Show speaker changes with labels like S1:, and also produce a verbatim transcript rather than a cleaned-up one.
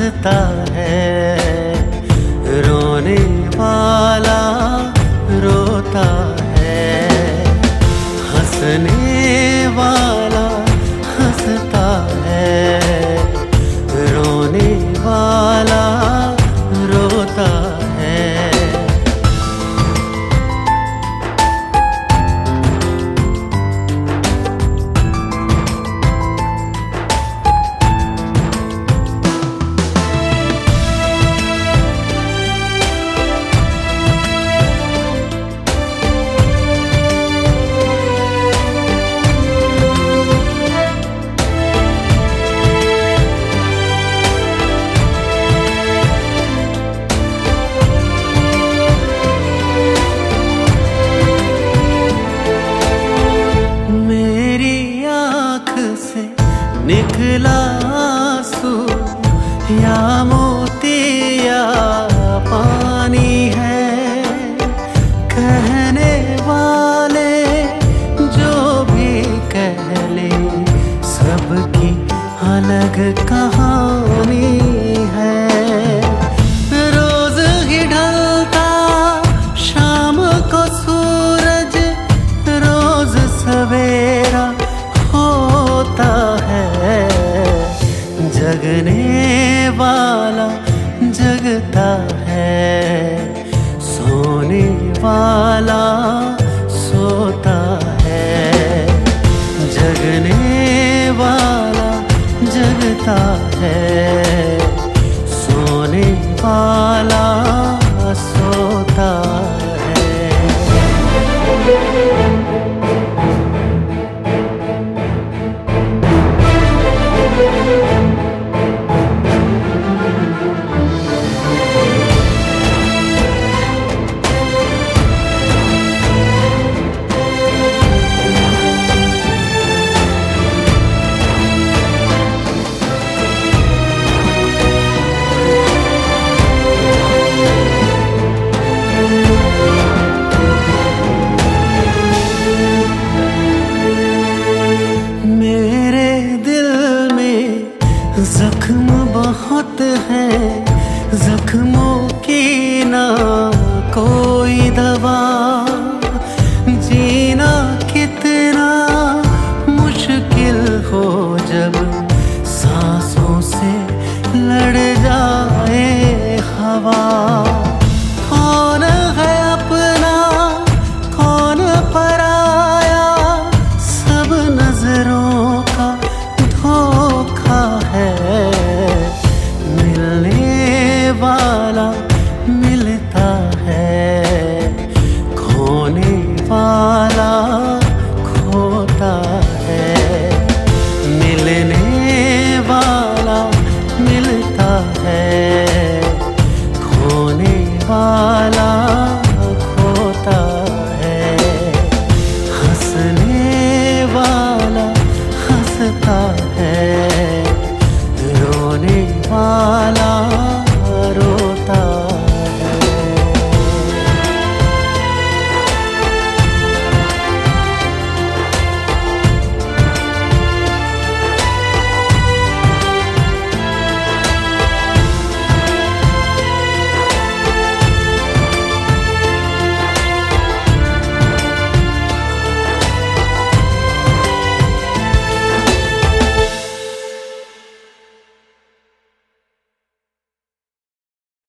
S1: हंसता है, रोने वाला रोता है, हंसने वाला हंसता है, रोने वाला रोता है। निकला आंसू या मोती या पानी है, कहने वाले जो भी कह ले, सबकी अलग कहानी है। रोज ही ढलता शाम को सूरज, रोज सवेरा होता है, जगने वाला जगता है, सोने वाला सोता है, जगने वाला जगता है, सोने वाला सोता है। जख्म बहुत है, जख्मों